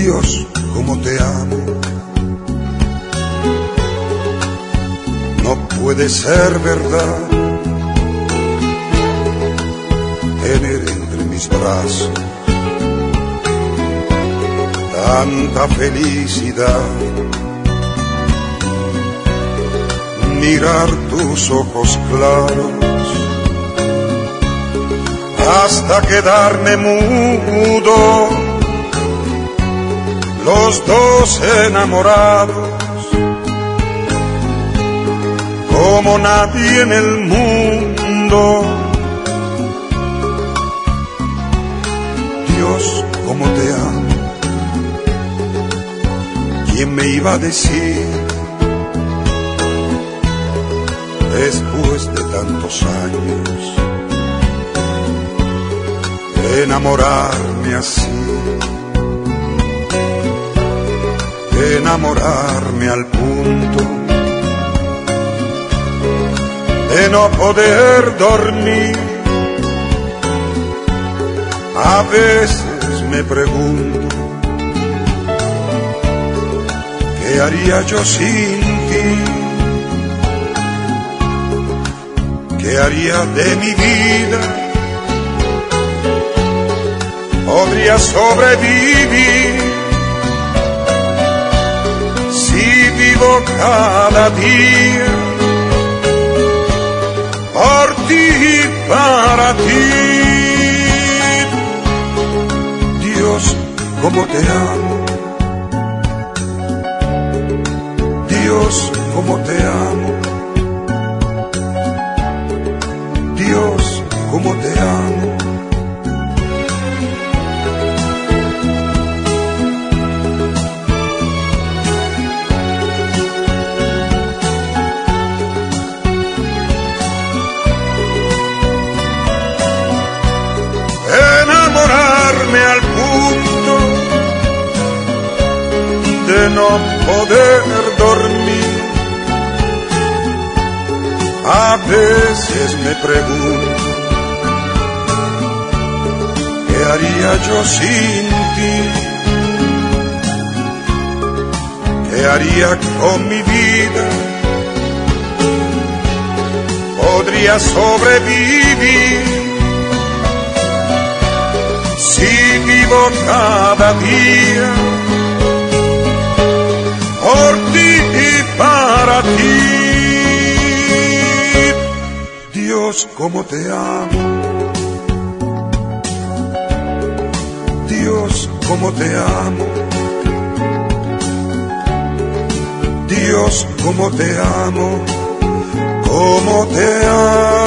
Dios, cómo te amo. No puede ser verdad tener entre mis brazos tanta felicidad. Mirar tus ojos claros hasta quedarme mudo, los dos enamorados como nadie en el mundo. Dios, cómo te amo. ¿Quién me iba a decir, después de tantos años, enamorarme así, enamorarme al punto de no poder dormir? A veces me pregunto, ¿qué haría yo sin ti? ¿Qué haría de mi vida? ¿Podría sobrevivir si vivo cada día por ti y para ti? Dios, cómo te amo. Dios, cómo te amo. Dios, cómo te amo. Enamorarme al punto de no poder dormir. A veces me pregunto, ¿qué haría yo sin ti? ¿Qué haría con mi vida? ¿Podría sobrevivir si vivo cada día por ti y para ti? Dios, cómo te amo. Dios, cómo te amo. Dios, cómo te amo. Cómo te amo.